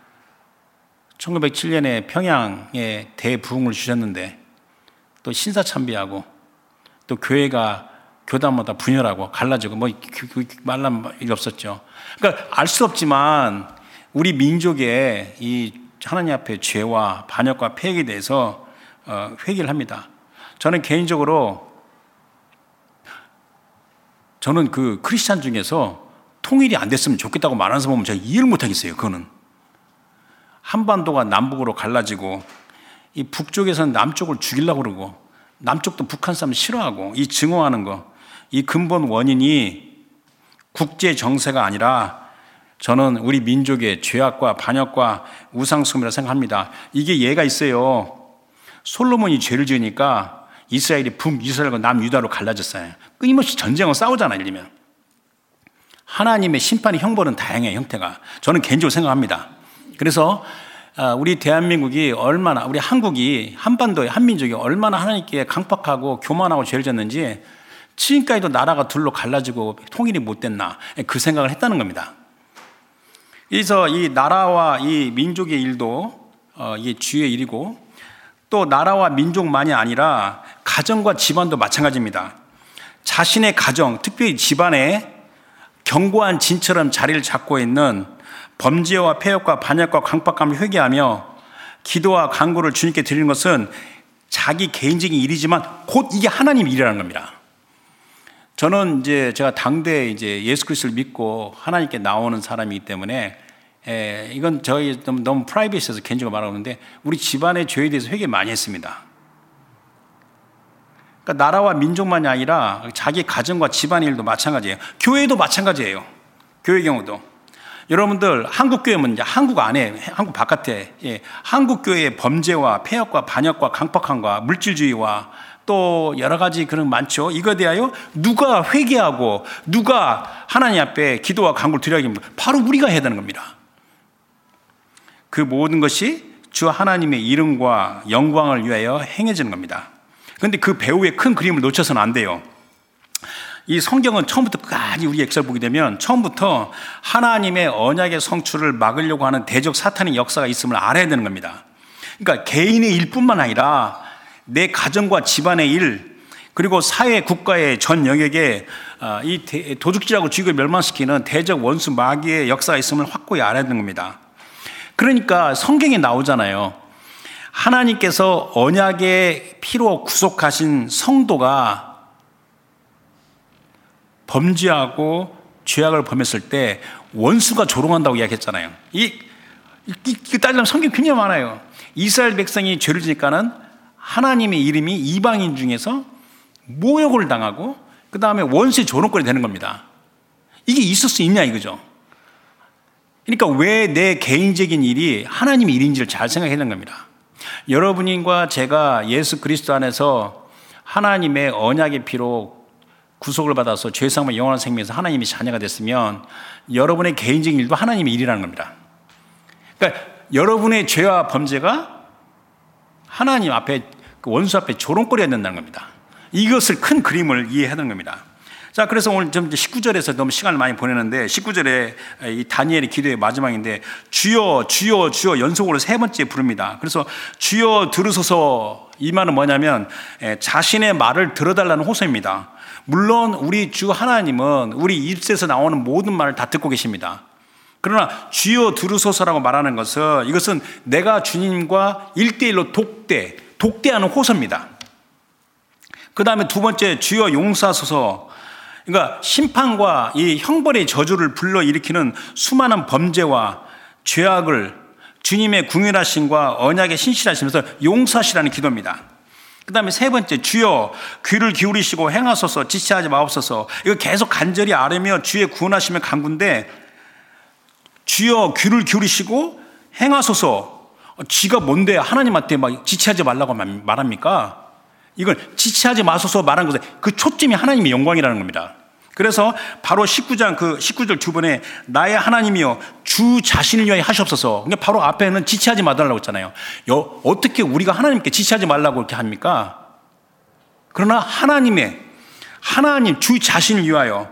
천구백칠 년에 평양에 대부흥을 주셨는데 또 신사참배하고 또 교회가 교단마다 분열하고 갈라지고 뭐 말란 일이 없었죠. 그러니까 알 수 없지만 우리 민족의 이 하나님 앞에 죄와 반역과 폐역에 대해서 회개를 합니다. 저는 개인적으로 저는 그 크리스찬 중에서 통일이 안 됐으면 좋겠다고 말하는 사람 보면 제가 이해를 못 하겠어요. 그거는 한반도가 남북으로 갈라지고 이 북쪽에서는 남쪽을 죽이려고 그러고 남쪽도 북한 사람 싫어하고 이 증오하는 거, 이 근본 원인이 국제 정세가 아니라 저는 우리 민족의 죄악과 반역과 우상숭배라 생각합니다. 이게 예가 있어요. 솔로몬이 죄를 지으니까 이스라엘이 북이스라엘과 남유다로 갈라졌어요. 끊임없이 전쟁을 싸우잖아요. 예를 들면 하나님의 심판의 형벌은 다양해요. 형태가 저는 개인적으로 생각합니다. 그래서 우리 대한민국이 얼마나, 우리 한국이, 한반도의 한민족이 얼마나 하나님께 강팍하고 교만하고 죄를 졌는지 지금까지도 나라가 둘로 갈라지고 통일이 못 됐나, 그 생각을 했다는 겁니다. 그래서 이 나라와 이 민족의 일도 어, 이게 주의 일이고, 또 나라와 민족만이 아니라 가정과 집안도 마찬가지입니다. 자신의 가정, 특별히 집안에 견고한 진처럼 자리를 잡고 있는 범죄와 폐역과 반역과 강박감을 회개하며 기도와 간구를 주님께 드리는 것은 자기 개인적인 일이지만 곧 이게 하나님 일이라는 겁니다. 저는 이제 제가 당대에 이제 예수 그리스도를 믿고 하나님께 나오는 사람이기 때문에 에, 이건 저희 너무, 너무 프라이빗해서 개인적으로 말하는데 우리 집안의 죄에 대해서 회개 많이 했습니다. 그러니까 나라와 민족만이 아니라 자기 가정과 집안의 일도 마찬가지예요. 교회도 마찬가지예요. 교회 경우도. 여러분들 한국 교회는 이제 한국 안에, 한국 바깥에, 예, 한국 교회의 범죄와 폐역과 반역과 강팍함과 물질주의와 또 여러 가지 그런 많죠. 이거에 대하여 누가 회개하고 누가 하나님 앞에 기도와 간구를 드려야 합니까? 바로 우리가 해야 되는 겁니다. 그 모든 것이 주 하나님의 이름과 영광을 위하여 행해지는 겁니다. 그런데 그 배후의 큰 그림을 놓쳐서는 안 돼요. 이 성경은 처음부터 끝까지 우리 역사를 보게 되면 처음부터 하나님의 언약의 성취를 막으려고 하는 대적 사탄의 역사가 있음을 알아야 되는 겁니다. 그러니까 개인의 일뿐만 아니라 내 가정과 집안의 일, 그리고 사회, 국가의 전 영역에 이 도둑질하고 죄를 멸망시키는 대적 원수 마귀의 역사가 있음을 확고히 알아야 되는 겁니다. 그러니까 성경에 나오잖아요. 하나님께서 언약의 피로 구속하신 성도가 범죄하고 죄악을 범했을 때 원수가 조롱한다고 이야기했잖아요. 이, 이, 이 따지면 성경 굉장히 많아요. 이스라엘 백성이 죄를 지니까는 하나님의 이름이 이방인 중에서 모욕을 당하고 그 다음에 원수의 조롱거리 되는 겁니다. 이게 있을 수 있냐 이거죠. 그러니까 왜 내 개인적인 일이 하나님의 일인지를 잘 생각해야 되는 겁니다. 여러분과 제가 예수 그리스도 안에서 하나님의 언약의 피로 구속을 받아서 죄사함과 영원한 생명에서 하나님의 자녀가 됐으면 여러분의 개인적인 일도 하나님의 일이라는 겁니다. 그러니까 여러분의 죄와 범죄가 하나님 앞에, 원수 앞에 조롱거리가 된다는 겁니다. 이것을 큰 그림을 이해해야 되는 겁니다. 자, 그래서 오늘 좀 십구 절에서 너무 시간을 많이 보내는데 십구 절에 이 다니엘의 기도의 마지막인데 주여 주여 주여 연속으로 세 번째 부릅니다. 그래서 주여 들으소서, 이 말은 뭐냐면 자신의 말을 들어달라는 호소입니다. 물론 우리 주 하나님은 우리 입에서 나오는 모든 말을 다 듣고 계십니다. 그러나 주여 들으소서라고 말하는 것은 이것은 내가 주님과 일대일로 독대, 독대하는 호소입니다. 그 다음에 두 번째 주여 용서하소서, 그러니까 심판과 이 형벌의 저주를 불러일으키는 수많은 범죄와 죄악을 주님의 궁휼하심과 언약의 신실하시면서 용서하시라는 기도입니다. 그 다음에 세 번째, 주여 귀를 기울이시고 행하소서, 지체하지 마옵소서. 이거 계속 간절히 아뢰며 주의 구원하심의 간구인데, 주여 귀를 기울이시고 행하소서, 쥐가 뭔데 하나님한테 막 지체하지 말라고 말합니까? 이걸 지체하지 마소서 말하는 것에 그 초점이 하나님의 영광이라는 겁니다. 그래서 바로 십구 장 그 십구 절 주번에 나의 하나님이여 주 자신을 위하여 하시옵소서. 그러니까 바로 앞에는 지체하지 말라고 했잖아요. 여, 어떻게 우리가 하나님께 지체하지 말라고 이렇게 합니까? 그러나 하나님의 하나님 주 자신을 위하여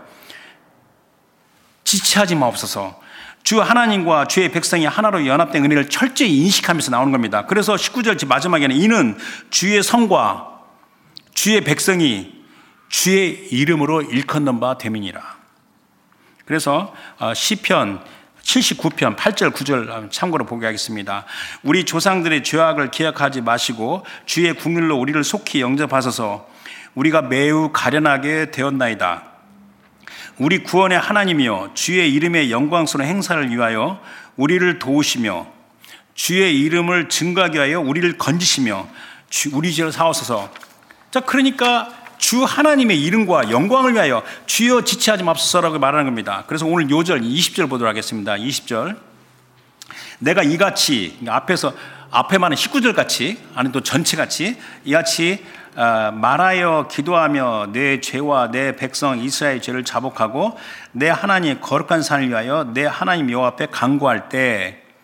지체하지 마옵소서. 주 하나님과 주의 백성이 하나로 연합된 은혜를 철저히 인식하면서 나오는 겁니다. 그래서 십구 절 마지막에는 이는 주의 성과 주의 백성이 주의 이름으로 일컫는 바 됨이니라. 그래서 시편 칠십구 편 팔 절 구 절 참고로 보게 하겠습니다. 우리 조상들의 죄악을 기억하지 마시고 주의 국률로 우리를 속히 영접하소서. 우리가 매우 가련하게 되었나이다. 우리 구원의 하나님이여 주의 이름의 영광스러운 행사를 위하여 우리를 도우시며 주의 이름을 증거하게 하여 우리를 건지시며 우리 죄를 사하소서. 자, 그러니까 주 하나님의 이름과 영광을 위하여 주여 지체하지 맙소서라고 말하는 겁니다. 그래서 오늘 요 절 이십 절 보도록 하겠습니다. 이십 절. 내가 이같이, 앞에서 앞에만은 십구 절 같이, 아니 또 전체 같이 이같이 말하여 기도하며 내 죄와 내 백성 이스라엘 죄를 자복하고 내 하나님 거룩한 산을 위하여 내 하나님 여호와 앞에 간구할 때,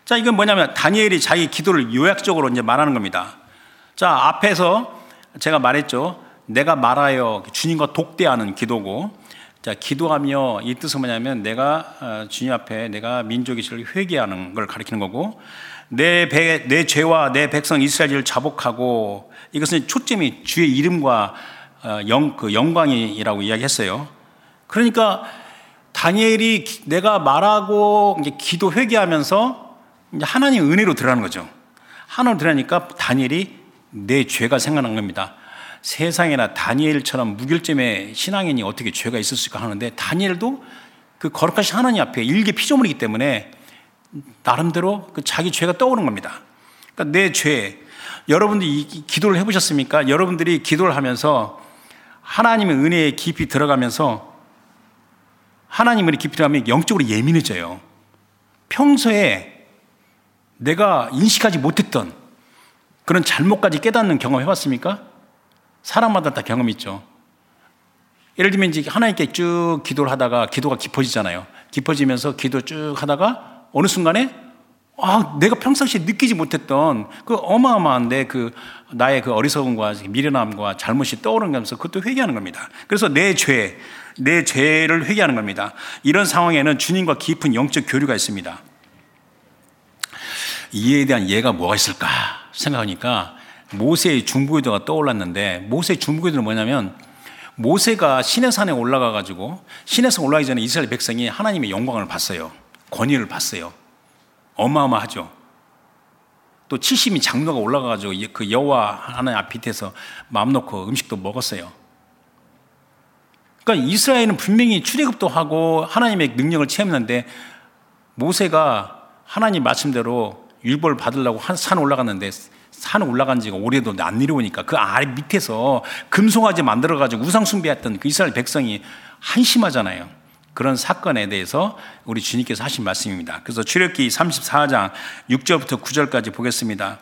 자, 이건 뭐냐면 다니엘이 자기 기도를 요약적으로 이제 말하는 겁니다. 자, 앞에서 제가 말했죠. 내가 말하여 주님과 독대하는 기도고, 자, 기도하며 이 뜻은 뭐냐면 내가 주님 앞에 내가 민족의 죄를 회개하는 걸 가리키는 거고, 내, 배, 내 죄와 내 백성 이스라엘을 자복하고, 이것은 초점이 주의 이름과 영, 그 영광이라고 이야기했어요. 그러니까 다니엘이 내가 말하고 이제 기도 회개하면서 이제 하나님 은혜로 들어가는 거죠. 하나님 들어가니까 다니엘이 내 죄가 생각난 겁니다. 세상에나 다니엘처럼 무결점의 신앙인이 어떻게 죄가 있었을까 하는데, 다니엘도 그 거룩하신 하나님 앞에 일개 피조물이기 때문에 나름대로 그 자기 죄가 떠오르는 겁니다. 그러니까 내 죄, 여러분들이 기도를 해보셨습니까? 여러분들이 기도를 하면서 하나님의 은혜에 깊이 들어가면서 하나님의 은혜에 깊이 들어가면 영적으로 예민해져요. 평소에 내가 인식하지 못했던 그런 잘못까지 깨닫는 경험 해봤습니까? 사람마다 다 경험이 있죠. 예를 들면 이제 하나님께 쭉 기도를 하다가 기도가 깊어지잖아요. 깊어지면서 기도 쭉 하다가 어느 순간에 아, 내가 평상시에 느끼지 못했던 그 어마어마한 내 그 나의 그 어리석음과 미련함과 잘못이 떠오르면서 그것도 회개하는 겁니다. 그래서 내 죄, 내 죄를 회개하는 겁니다. 이런 상황에는 주님과 깊은 영적 교류가 있습니다. 이에 대한 예가 뭐가 있을까 생각하니까 모세의 중보기도가 떠올랐는데, 모세의 중보기도는 뭐냐면 모세가 시내산에 올라가 가지고 시내산 올라가기 전에 이스라엘 백성이 하나님의 영광을 봤어요. 권위를 봤어요. 어마어마하죠. 또 칠십인 장로가 올라가 가지고 그 여호와 하나님 앞 밑에서 마음 놓고 음식도 먹었어요. 그러니까 이스라엘은 분명히 출애굽도 하고 하나님의 능력을 체험했는데, 모세가 하나님 말씀대로 율법을 받으려고 한 산 올라갔는데 산 올라간 지가 오래도 안 내려오니까 그 아래 밑에서 금송아지 만들어가지고 우상숭배했던 그 이스라엘 백성이 한심하잖아요. 그런 사건에 대해서 우리 주님께서 하신 말씀입니다. 그래서 출애굽기 삼십사 장 육 절부터 구 절까지 보겠습니다.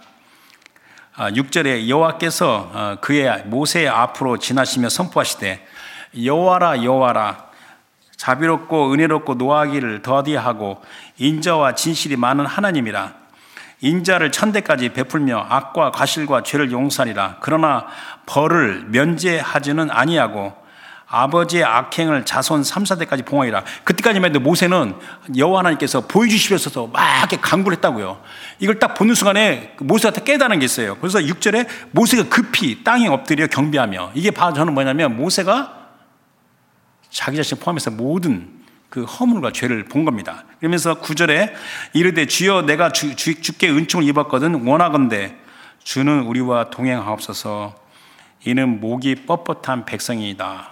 육 절에 여호와께서 그의 모세의 앞으로 지나시며 선포하시되, 여호와라 여호와라, 자비롭고 은혜롭고 노하기를 더디하고 인자와 진실이 많은 하나님이라. 인자를 천대까지 베풀며 악과 과실과 죄를 용서하리라. 그러나 벌을 면제하지는 아니하고 아버지의 악행을 자손 삼, 사대까지 봉하리라. 그때까지만 해도 모세는 여호와 하나님께서 보여주시면서 막 이렇게 간구를 했다고요. 이걸 딱 보는 순간에 모세한테 깨달은 게 있어요. 그래서 육 절에 모세가 급히 땅에 엎드려 경배하며, 이게 바로 저는 뭐냐면 모세가 자기 자신 포함해서 모든 그 허물과 죄를 본 겁니다. 그러면서 구 절에 이르되 주여 내가 주, 주, 주께 은총을 입었거든 원하건대 주는 우리와 동행하옵소서. 이는 목이 뻣뻣한 백성이다.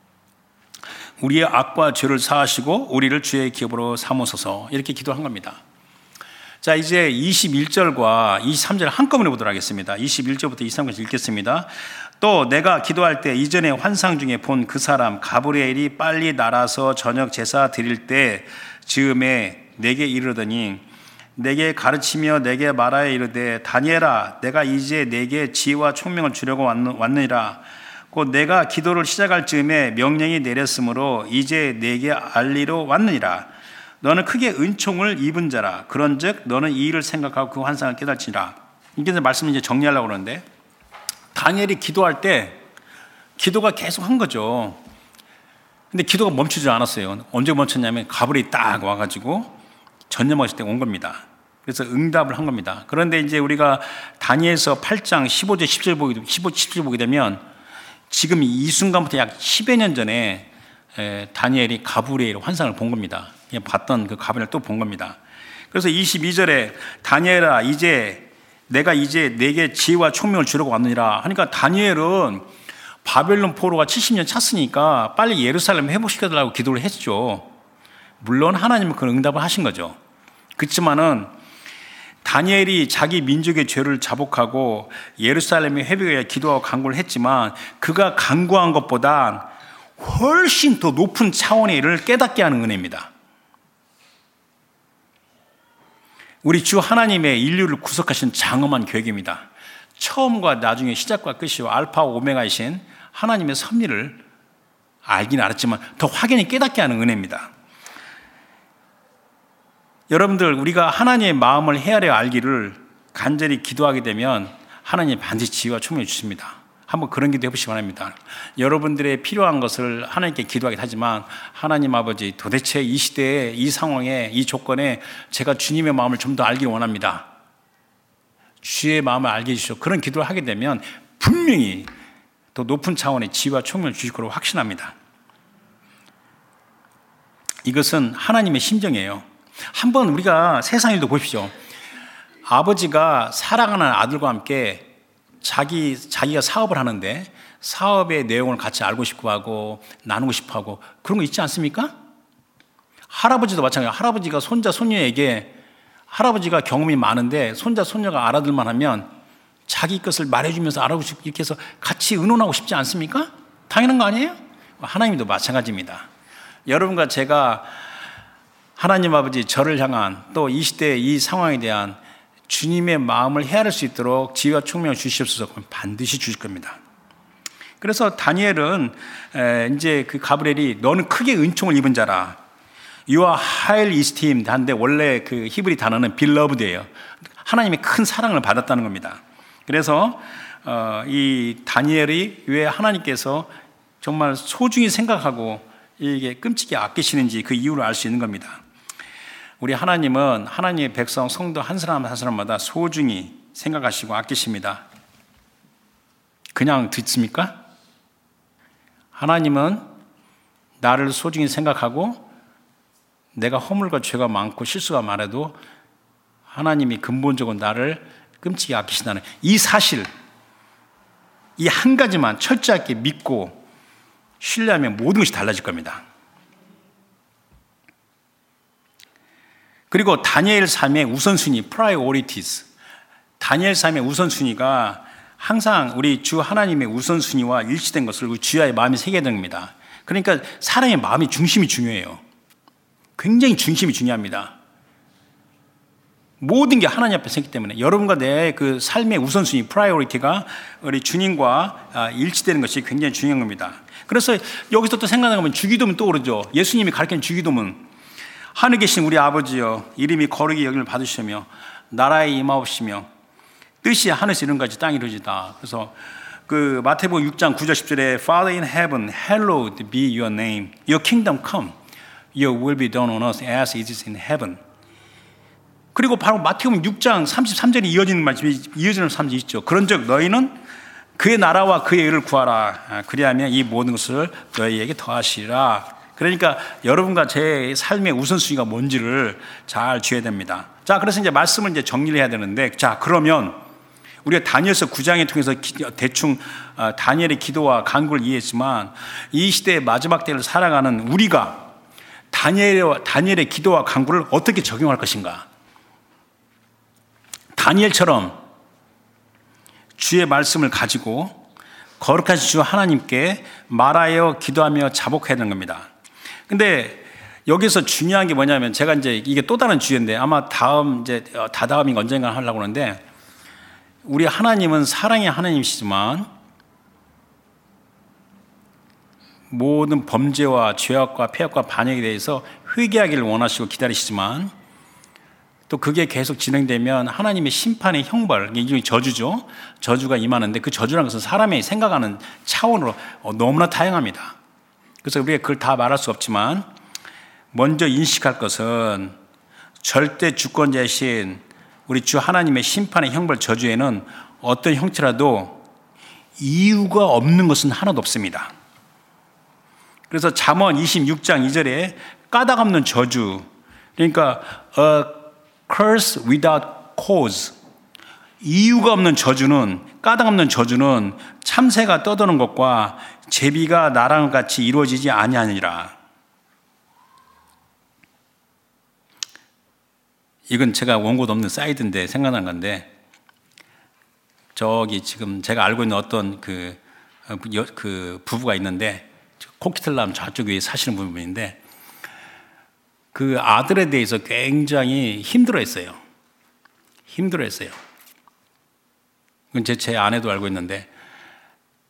우리의 악과 죄를 사하시고 우리를 주의 기업으로 삼으소서. 이렇게 기도한 겁니다. 자, 이제 이십일 절과 이십삼 절을 한꺼번에 보도록 하겠습니다. 이십일 절부터 이십삼 절까지 읽겠습니다. 또 내가 기도할 때 이전에 환상 중에 본 그 사람 가브리엘이 빨리 날아서 저녁 제사 드릴 때 즈음에 내게 이르더니, 내게 가르치며 내게 말하여 이르되, 다니엘아, 내가 이제 내게 지혜와 총명을 주려고 왔느니라. 곧 내가 기도를 시작할 즈음에 명령이 내렸으므로 이제 내게 알리러 왔느니라. 너는 크게 은총을 입은 자라. 그런즉 너는 이 일을 생각하고 그 환상을 깨달지라. 이게 말씀을 이제 정리하려고 그러는데, 다니엘이 기도할 때 기도가 계속 한 거죠. 근데 기도가 멈추지 않았어요. 언제 멈췄냐면 가브리엘이 딱 와가지고 전염하실 때 온 겁니다. 그래서 응답을 한 겁니다. 그런데 이제 우리가 다니엘서 팔 장 십오 절 십 절 보게, 십오, 십 절 보게 되면 지금 이 순간부터 약 십여 년 전에 다니엘이 가브리엘 환상을 본 겁니다. 봤던 그 가브리엘을 또 본 겁니다. 그래서 이십이 절에 다니엘아, 이제 내가 이제 내게 지혜와 총명을 주려고 왔느니라 하니까, 다니엘은 바벨론 포로가 칠십 년 찼으니까 빨리 예루살렘 회복시켜달라고 기도를 했죠. 물론 하나님은 그 응답을 하신 거죠. 그렇지만은 다니엘이 자기 민족의 죄를 자복하고 예루살렘의 회복에 위해 기도하고 간구를 했지만, 그가 간구한 것보다 훨씬 더 높은 차원의 일을 깨닫게 하는 은혜입니다. 우리 주 하나님의 인류를 구속하신 장엄한 계획입니다. 처음과 나중에 시작과 끝이요 알파와 오메가이신 하나님의 섭리를 알긴 알았지만 더 확연히 깨닫게 하는 은혜입니다. 여러분들, 우리가 하나님의 마음을 헤아려 알기를 간절히 기도하게 되면 하나님이 반드시 지혜와 총명을 주십니다. 한번 그런 기도 해보시기 바랍니다. 여러분들의 필요한 것을 하나님께 기도하긴 하지만, 하나님 아버지, 도대체 이 시대에, 이 상황에, 이 조건에 제가 주님의 마음을 좀 더 알기를 원합니다. 주의 마음을 알게 해주시오. 그런 기도를 하게 되면 분명히 더 높은 차원의 지혜와 총명을 주실 거라고 확신합니다. 이것은 하나님의 심정이에요. 한번 우리가 세상 일도 보십시오. 아버지가 사랑하는 아들과 함께 자기, 자기가 사업을 하는데 사업의 내용을 같이 알고 싶고 하고 나누고 싶어 하고 그런 거 있지 않습니까? 할아버지도 마찬가지예요. 할아버지가 손자, 손녀에게, 할아버지가 경험이 많은데 손자, 손녀가 알아들만 하면 자기 것을 말해주면서 알아보고 싶고 이렇게 해서 같이 의논하고 싶지 않습니까? 당연한 거 아니에요? 하나님도 마찬가지입니다. 여러분과 제가 하나님 아버지 저를 향한, 또 이 시대의 이 상황에 대한 주님의 마음을 헤아릴 수 있도록 지혜와 총명을 주시옵소서. 반드시 주실 겁니다. 그래서 다니엘은 이제 그 가브리엘이 너는 크게 은총을 입은 자라, You are highly esteemed 한데 원래 그 히브리 단어는 beloved예요. 하나님의 큰 사랑을 받았다는 겁니다. 그래서 이 다니엘이 왜 하나님께서 정말 소중히 생각하고 이게 끔찍이 아끼시는지 그 이유를 알 수 있는 겁니다. 우리 하나님은 하나님의 백성, 성도 한 사람 한 사람마다 소중히 생각하시고 아끼십니다. 그냥 듣습니까? 하나님은 나를 소중히 생각하고 내가 허물과 죄가 많고 실수가 많아도 하나님이 근본적으로 나를 끔찍이 아끼신다는 이 사실, 이 한 가지만 철저하게 믿고 신뢰하면 모든 것이 달라질 겁니다. 그리고 다니엘 삶의 우선순위, priorities. 다니엘 삶의 우선순위가 항상 우리 주 하나님의 우선순위와 일치된 것을 우리 주야의 마음이 새겨야 됩니다. 그러니까 사람의 마음의 중심이 중요해요. 굉장히 중심이 중요합니다. 모든 게 하나님 앞에 서기 때문에 여러분과 내 그 삶의 우선순위, 프라이오리티가 우리 주님과 일치되는 것이 굉장히 중요한 겁니다. 그래서 여기서 또 생각하면 주기도문 떠오르죠. 예수님이 가르치는 주기도문. 하늘에 계신 우리 아버지여, 이름이 거룩히 여김을 받으시며 나라에 임하옵시며 뜻이 하늘에서 이룬 같이 땅에 이루어지다. 그래서 그 마태복음 육 장 구 절 십 절에 Father in heaven, hallowed be your name. Your kingdom come. Your will be done on earth as it is in heaven. 그리고 바로 마태복음 육 장 삼십삼 절이 이어지는 말씀이, 이어지는 말씀이 있죠. 그런즉 너희는 그의 나라와 그의 의를 구하라. 그리하면 이 모든 것을 너희에게 더하시리라. 그러니까 여러분과 제 삶의 우선순위가 뭔지를 잘 쥐어야 됩니다. 자, 그래서 이제 말씀을 이제 정리를 해야 되는데, 자, 그러면 우리가 다니엘서 구 장에 통해서 대충 다니엘의 기도와 간구를 이해했지만, 이 시대의 마지막 때를 살아가는 우리가 다니엘의, 다니엘의 기도와 간구를 어떻게 적용할 것인가? 다니엘처럼 주의 말씀을 가지고 거룩하신 주 하나님께 말하여 기도하며 자복해야 되는 겁니다. 근데 여기서 중요한 게 뭐냐면, 제가 이제 이게 또 다른 주제인데 아마 다음 이제 다다음인가 언젠가 하려고 하는데, 우리 하나님은 사랑의 하나님이시지만 모든 범죄와 죄악과 폐악과 반역에 대해서 회개하기를 원하시고 기다리시지만, 또 그게 계속 진행되면 하나님의 심판의 형벌, 이게 저주죠. 저주가 임하는데 그 저주라는 것은 사람이 생각하는 차원으로 너무나 다양합니다. 그래서 우리가 그걸 다 말할 수 없지만, 먼저 인식할 것은 절대 주권자이신 우리 주 하나님의 심판의 형벌 저주에는 어떤 형태라도 이유가 없는 것은 하나도 없습니다. 그래서 잠언 이십육 장 이 절에 까닭 없는 저주, 그러니까 a curse without cause, 이유가 없는 저주는, 까닭 없는 저주는 참새가 떠도는 것과 제비가 나랑 같이 이루어지지 아니하니라. 이건 제가 원고도 없는 사이드인데 생각난 건데, 저기 지금 제가 알고 있는 어떤 그, 그 부부가 있는데, 코키텔람 저쪽 위에 사시는 분인데, 그 아들에 대해서 굉장히 힘들어했어요. 힘들어했어요. 그건 제, 제 아내도 알고 있는데,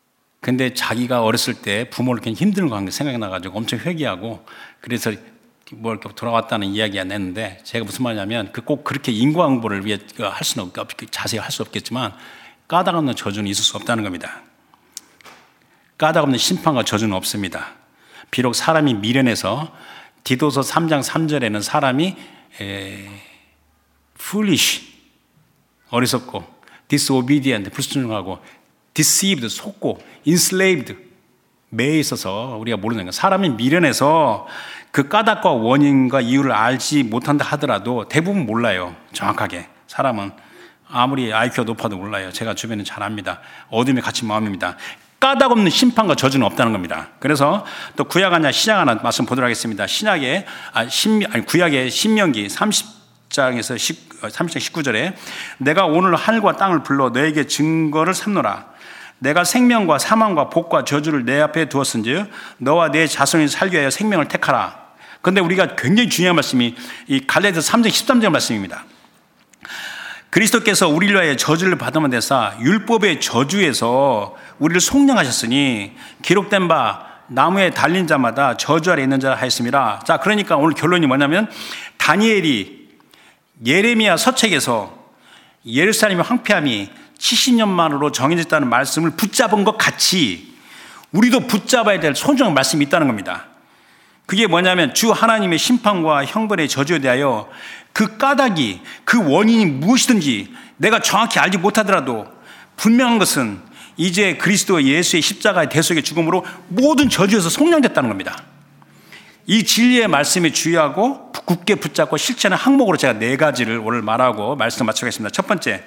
근데 자기가 어렸을 때 부모를 굉장히 힘든 거 생각이 나가지고 엄청 회개하고, 그래서 뭐 이렇게 돌아왔다는 이야기가 냈는데, 제가 무슨 말이냐면 그 꼭 그렇게 인과응보를 위해 할 수는 없, 자세히 할 수 없겠지만 까닭 없는 저주는 있을 수 없다는 겁니다. 까닭 없는 심판과 저주는 없습니다. 비록 사람이 미련해서 디도서 삼 장 삼 절에는 사람이 에, foolish, 어리석고, disobedient, 불순종하고, deceived, 속고, enslaved, 매에 있어서 우리가 모르는 거예요. 사람이 미련해서 그 까닭과 원인과 이유를 알지 못한다 하더라도 대부분 몰라요. 정확하게. 사람은 아무리 아이큐가 높아도 몰라요. 제가 주변에 잘 압니다. 어둠에 갇힌 마음입니다. 까닭 없는 심판과 저주는 없다는 겁니다. 그래서 또 구약 하나 신약 하나 말씀 보도록 하겠습니다. 신약에 아, 신, 아니 구약의 신명기 삼십 장에서 삼십 장 십구 절에 내가 오늘 하늘과 땅을 불러 너에게 증거를 삼노라. 내가 생명과 사망과 복과 저주를 내 앞에 두었은즉 너와 내 자손이 살기 위하여 생명을 택하라. 그런데 우리가 굉장히 중요한 말씀이 이 갈라디아서 삼 장 십삼 절 말씀입니다. 그리스도께서 우리를 위하여 저주를 받으면 되사 율법의 저주에서 우리를 속량하셨으니 기록된 바 나무에 달린 자마다 저주 아래 있는 자라 하였습니다. 자, 그러니까 오늘 결론이 뭐냐면 다니엘이 예레미야 서책에서 예루살렘의 황폐함이 칠십 년 만으로 정해졌다는 말씀을 붙잡은 것 같이 우리도 붙잡아야 될 소중한 말씀이 있다는 겁니다. 그게 뭐냐면 주 하나님의 심판과 형벌의 저주에 대하여 그 까닭이, 그 원인이 무엇이든지 내가 정확히 알지 못하더라도 분명한 것은 이제 그리스도 예수의 십자가의 대속의 죽음으로 모든 저주에서 속량됐다는 겁니다. 이 진리의 말씀에 주의하고 굳게 붙잡고 실천하는 항목으로 제가 네 가지를 오늘 말하고 말씀 마치겠습니다. 첫 번째,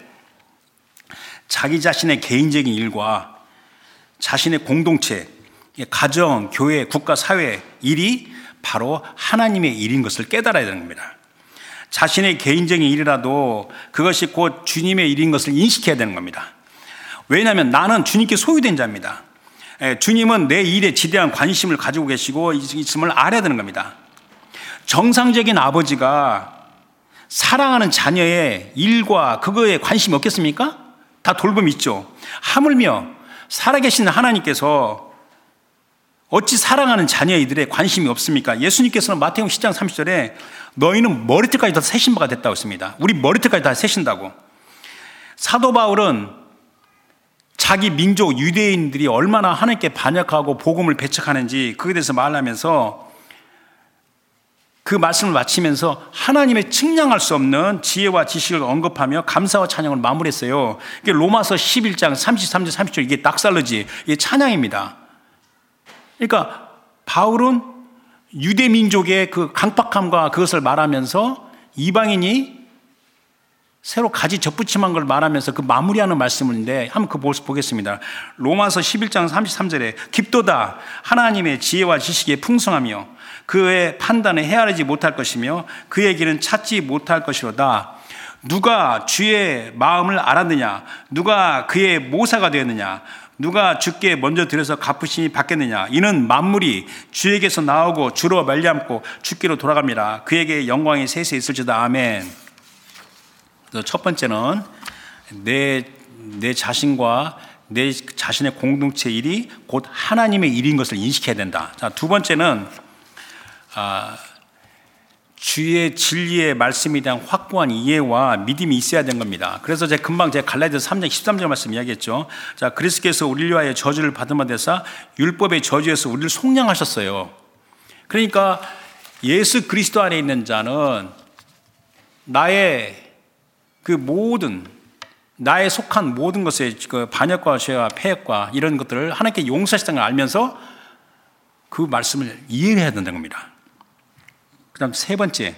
자기 자신의 개인적인 일과 자신의 공동체, 가정, 교회, 국가, 사회 일이 바로 하나님의 일인 것을 깨달아야 되는 겁니다. 자신의 개인적인 일이라도 그것이 곧 주님의 일인 것을 인식해야 되는 겁니다. 왜냐하면 나는 주님께 소유된 자입니다. 주님은 내 일에 지대한 관심을 가지고 계시고 있음을 알아야 되는 겁니다. 정상적인 아버지가 사랑하는 자녀의 일과 그거에 관심이 없겠습니까? 다 돌봄이 있죠. 하물며 살아계신 하나님께서 어찌 사랑하는 자녀이들의 관심이 없습니까? 예수님께서는 마태복음 십 장 삼십 절에 너희는 머리털까지 다 세신 바가 됐다고 했습니다. 우리 머리털까지 다 세신다고. 사도 바울은 자기 민족 유대인들이 얼마나 하나님께 반역하고 복음을 배척하는지 그에 대해서 말하면서 그 말씀을 마치면서 하나님의 측량할 수 없는 지혜와 지식을 언급하며 감사와 찬양을 마무리했어요. 이게 로마서 십일 장 삼십삼 절 삼십 절 이게 닥살러지, 이게 찬양입니다. 그러니까 바울은 유대 민족의 그 강팍함과 그것을 말하면서 이방인이 새로 가지 접붙임한 걸 말하면서 그 마무리하는 말씀인데 한번 그 모습 보겠습니다. 로마서 십일 장 삼십삼 절에 깊도다 하나님의 지혜와 지식에 풍성하며 그의 판단에 헤아리지 못할 것이며 그의 길은 찾지 못할 것이로다. 누가 주의 마음을 알았느냐? 누가 그의 모사가 되었느냐? 누가 주께 먼저 들여서 갚으심이 받겠느냐? 이는 만물이 주에게서 나오고 주로 말미암고 주께로 돌아갑니다. 그에게 영광이 세세 있을지다. 아멘. 첫 번째는 내, 내 자신과 내 자신의 공동체 일이 곧 하나님의 일인 것을 인식해야 된다. 자, 두 번째는 아, 주의 진리의 말씀에 대한 확고한 이해와 믿음이 있어야 되는 겁니다. 그래서 제가 금방 제가 갈라디아서 삼 장 십삼 절 말씀 이야기했죠. 자, 그리스도께서 우리를 위하여 저주를 받음을 대사 율법의 저주에서 우리를 속량하셨어요. 그러니까 예수 그리스도 안에 있는 자는 나의 그 모든 나의 속한 모든 것의 그 반역과 죄와 패역과 이런 것들을 하나님께 용서하셨다는 걸 알면서 그 말씀을 이해해야 된다는 겁니다. 그 다음 세 번째,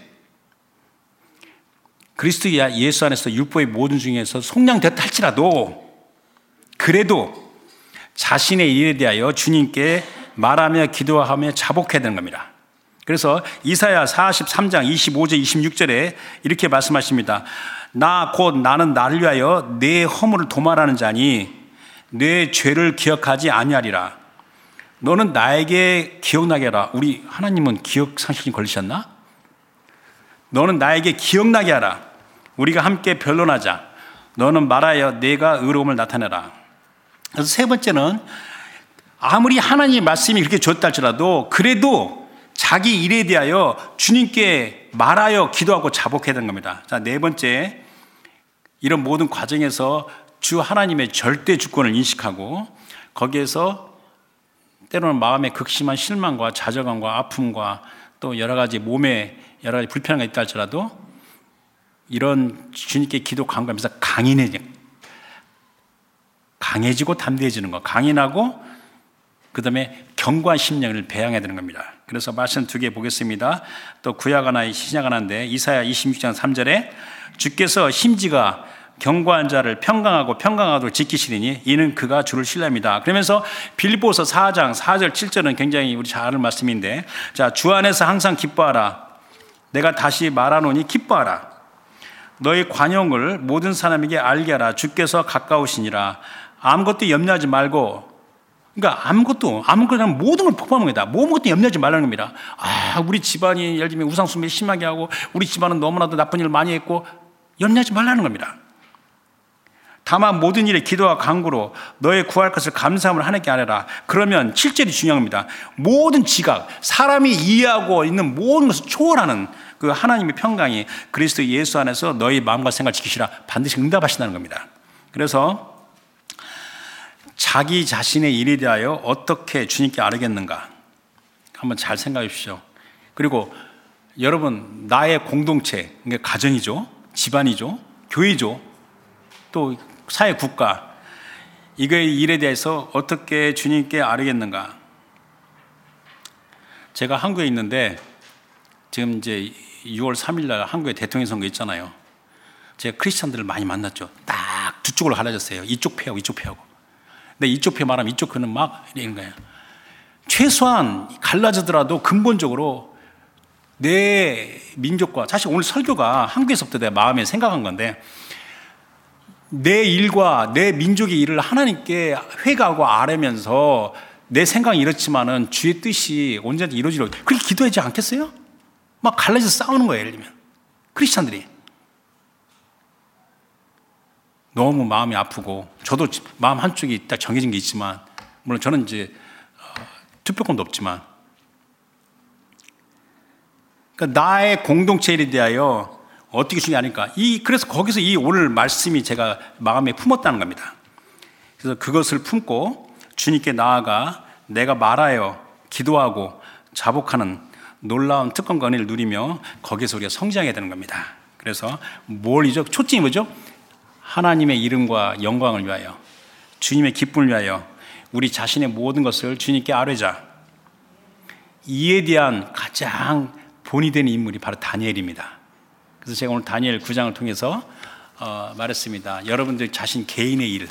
그리스도 예수 안에서 율법의 모든 중에서 속량됐다 할지라도 그래도 자신의 일에 대하여 주님께 말하며 기도하며 자복해야 되는 겁니다. 그래서 이사야 사십삼 장 이십오 절 이십육 절에 이렇게 말씀하십니다. 나 곧 나는 나를 위하여 내 허물을 도말하는 자니 내 죄를 기억하지 아니하리라. 너는 나에게 기억나게 하라. 우리 하나님은 기억 상실증 걸리셨나? 너는 나에게 기억나게 하라. 우리가 함께 변론하자. 너는 말하여 내가 의로움을 나타내라. 그래서 세 번째는 아무리 하나님의 말씀이 그렇게 좋다 할지라도 그래도 자기 일에 대하여 주님께 말하여 기도하고 자복해야 되는 겁니다. 자, 네 번째, 이런 모든 과정에서 주 하나님의 절대 주권을 인식하고 거기에서 때로는 마음의 극심한 실망과 좌절감과 아픔과 또 여러 가지 몸에 여러 가지 불편함이 있다 할지라도 이런 주님께 기도 간구하면서 강인해져 강해지고 담대해지는 거, 강인하고 그 다음에 견고한 심령을 배양해야 되는 겁니다. 그래서 말씀 두 개 보겠습니다. 또 구약 하나, 신약 하나인데 이사야 이십육 장 삼 절에 주께서 심지가 견고한 자를 평강하고 평강하도록 지키시리니 이는 그가 주를 신뢰합니다. 그러면서 빌립보서 사 장 사 절 칠 절은 굉장히 우리 잘 아는 말씀인데, 자, 주 안에서 항상 기뻐하라. 내가 다시 말하노니 기뻐하라. 너의 관용을 모든 사람에게 알게 하라. 주께서 가까우시니라. 아무것도 염려하지 말고, 그러니까 아무것도 아무것도 모든 걸 폭발하는 겁니다. 아무것도 염려하지 말라는 겁니다. 아, 우리 집안이 예를 들면 우상숭배 심하게 하고 우리 집안은 너무나도 나쁜 일을 많이 했고 염려하지 말라는 겁니다. 다만 모든 일에 기도와 간구로 너의 구할 것을 감사함을 하나님께 아뢰라. 그러면 칠 절이 중요한 겁니다. 모든 지각, 사람이 이해하고 있는 모든 것을 초월하는 그 하나님의 평강이 그리스도 예수 안에서 너의 마음과 생각을 지키시라. 반드시 응답하신다는 겁니다. 그래서 자기 자신의 일에 대하여 어떻게 주님께 아뢰겠는가 한번 잘 생각해 주십시오. 그리고 여러분, 나의 공동체, 그러니까 가정이죠, 집안이죠, 교회죠, 또 사회 국가, 이거의 일에 대해서 어떻게 주님께 아뢰겠는가. 제가 한국에 있는데 지금 이제 유월 삼일 날 한국에 대통령 선거 있잖아요. 제가 크리스찬들을 많이 만났죠. 딱 두 쪽으로 갈라졌어요. 이쪽 패하고 이쪽 패하고. 근데 이쪽 표 말하면 이쪽 표는 막 이런 거예요. 최소한 갈라지더라도 근본적으로 내 민족과, 사실 오늘 설교가 한국에서부터 내 마음에 생각한 건데, 내 일과 내 민족의 일을 하나님께 회개하고 아뢰면서 내 생각이 이렇지만은 주의 뜻이 언제든지 이루어지려고 그렇게 기도하지 않겠어요? 막 갈라져서 싸우는 거예요. 예를 들면 크리스찬들이 너무 마음이 아프고, 저도 마음 한쪽이 딱 정해진 게 있지만, 물론 저는 이제 어, 투표권도 없지만, 그러니까 나의 공동체에 대하여 어떻게 중요하니까 이 그래서 거기서 이 오늘 말씀이 제가 마음에 품었다는 겁니다. 그래서 그것을 품고 주님께 나아가 내가 말하여 기도하고 자복하는 놀라운 특권과 은혜를 누리며 거기서 우리가 성장해야 되는 겁니다. 그래서 뭘이죠? 초점이 뭐죠? 하나님의 이름과 영광을 위하여, 주님의 기쁨을 위하여 우리 자신의 모든 것을 주님께 아뢰자. 이에 대한 가장 본이 되는 인물이 바로 다니엘입니다. 그래서 제가 오늘 다니엘 구 장을 통해서 어, 말했습니다. 여러분들 자신 개인의 일,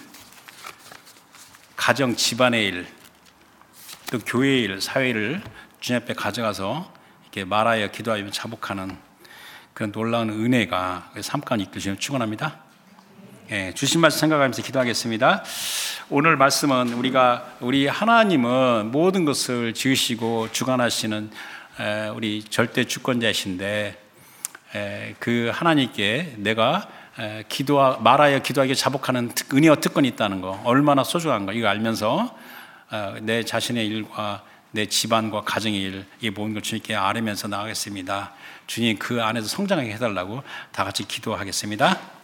가정 집안의 일, 또 교회의 일, 사회를 주님 앞에 가져가서 이렇게 말하여 기도하며 자복하는 그런 놀라운 은혜가 삶가운데 이끌시면 축원합니다. 예, 주신 말씀 생각하면서 기도하겠습니다. 오늘 말씀은 우리가 우리 하나님은 모든 것을 지으시고 주관하시는 에, 우리 절대 주권자이신데, 에, 그 하나님께 내가 에, 기도하 말하여 기도하기에 자복하는 특, 은혜와 특권이 있다는 거, 얼마나 소중한 거 이거 알면서 어, 내 자신의 일과 내 집안과 가정의 일, 이 모든 걸 주님께 아뢰면서 나가겠습니다. 주님 그 안에서 성장하게 해달라고 다 같이 기도하겠습니다.